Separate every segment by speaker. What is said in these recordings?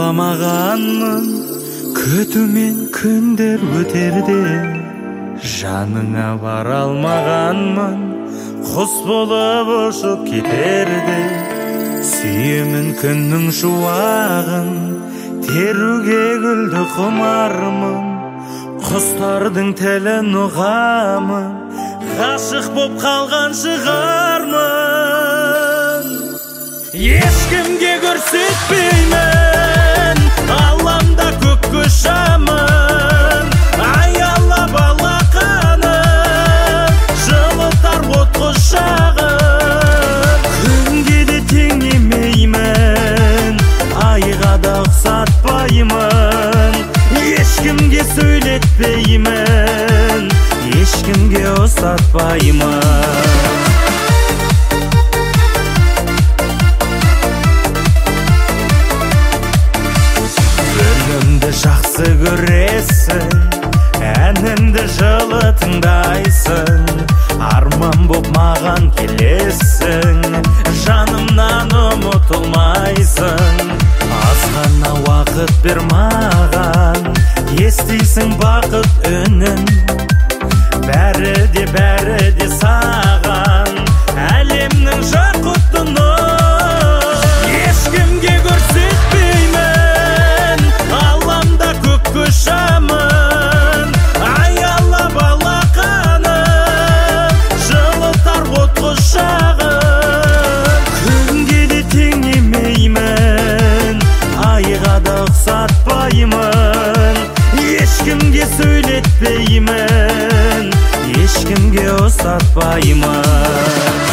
Speaker 1: ойламағанмын, күтумен күндер өтерде. Жаныңа бара алмағанмын, құс болып ұшып кетерде. Сүйемін күннің шуағын, теруге гүлді құмармын. Құстардың тілін ұғамын, ғашық боп қалған шығармын. Ешкімге көрсетпеймін, алламда көкке ұшамын. Аялап алақаным, жылытар от құшағым. Күнге де теңемеймін, айға да ұқсатпаймын. Ешкімге сөйлетпеймін, ешкімге ұстатпаймын. Үнімді жақсы көресің, әнімді жылы тыңдайсың. Арман боп маған келесің, жанымнан ұмытылмайсың. Аз ғана уақыт бер маған, естисің бақыт үнін. Бәрі де саған, әлемнің жақұтты нұр. Ешкімге көрсетпеймін, алламда көкке ұшамын. Аялап алақаным, жылытар от құшағым. Күнге де теңемеймін, айға да ұқсатпаймын. Ешкімге сөйлетпеймін, ешкімге ұстатпаймын.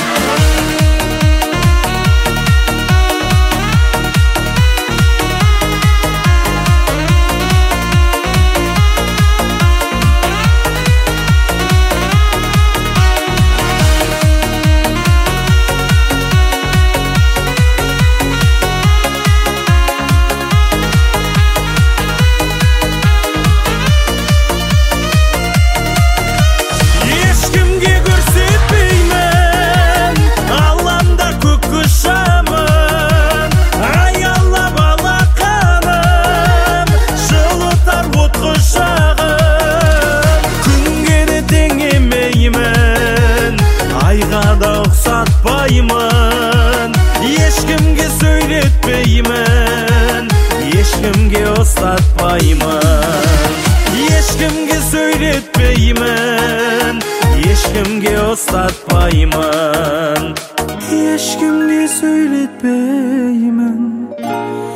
Speaker 1: Ешкімге сөйлетпеймін, ешкімге ұстатпаймын. Ешкімге сөйлетпеймін, ешкімге ұстатпаймын. Ешкімге сөйлетпеймін,